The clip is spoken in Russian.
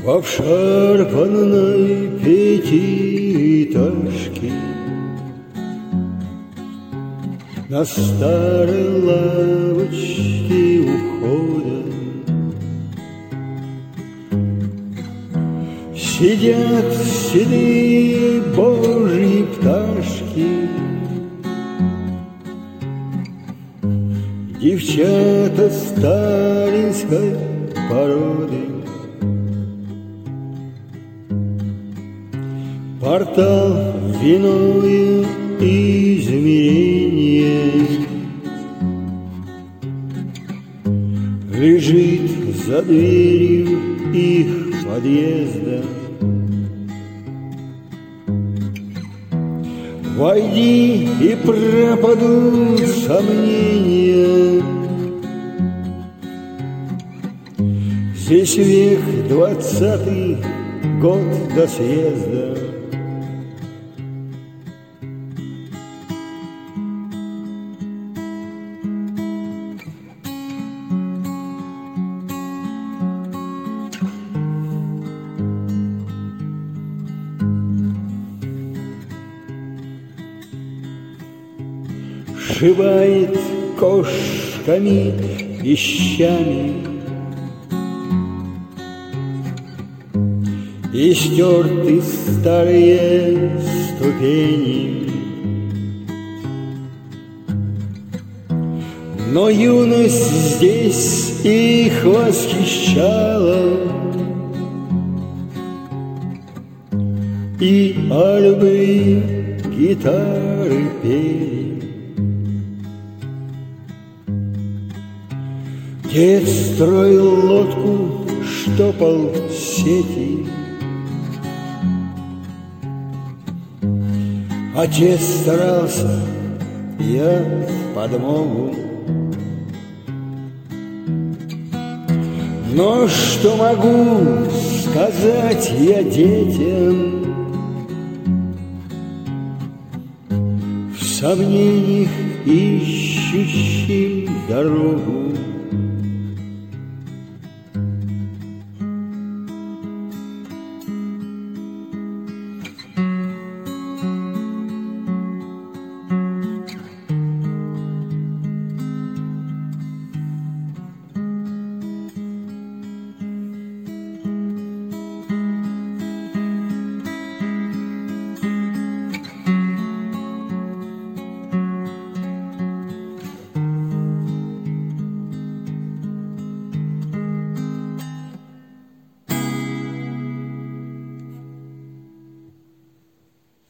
В обшарпанной пятиэтажке на старой лавочке ухода сидят седые божьи пташки, девчата сталинской породы. Портал виное измерение лежит за дверью их подъезда. Войди, и пропадут сомнения. Здесь век 20-й, год до съезда. Сшивает кошками, вещами и стерты старые ступени. Но юность здесь их восхищала, и о любви гитары пели. Дед строил лодку, штопал сети, отец старался, я в подмогу. Но что могу сказать я детям в сомнениях ищущим дорогу?